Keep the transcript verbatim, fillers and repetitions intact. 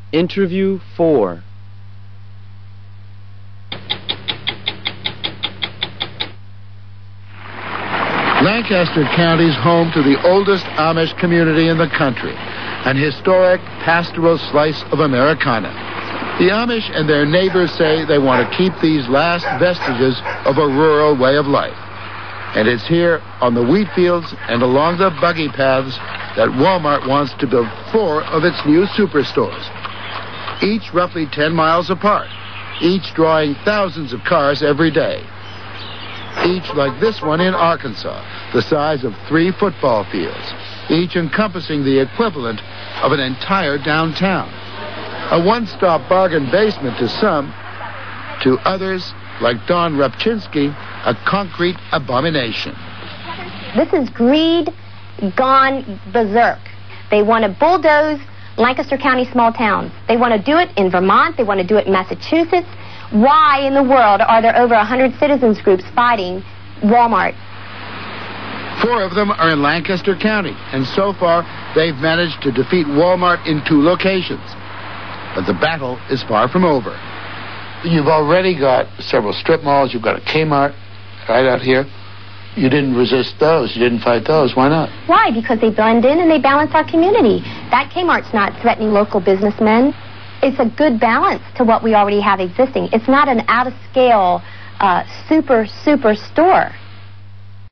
Interview four. Lancaster County is home to the oldest Amish community in the country, an historic pastoral slice of Americana. The Amish and their neighbors say they want to keep these last vestiges of a rural way of life. And it's here on the wheat fields and along the buggy paths that Walmart wants to build four of its new superstores, each roughly ten miles apart, each drawing thousands of cars every day. Each like this one in Arkansas, the size of three football fields, each encompassing the equivalent of an entire downtown. A one-stop bargain basement to some, to others, like Don Rupchinsky, a concrete abomination. This is greed gone berserk. They want to bulldoze Lancaster County small towns. They want to do it in Vermont. They want to do it in Massachusetts. Why in the world are there over one hundred citizens groups fighting Walmart? Four of them are in Lancaster County, and so far they've managed to defeat Walmart in two locations. But the battle is far from over. You've already got several strip malls. You've got a Kmart right out here. You didn't resist those. You didn't fight those. Why not? Why? Because they blend in and they balance our community. That Kmart's not threatening local businessmen. It's a good balance to what we already have existing. It's not an out-of-scale, uh, super, super store.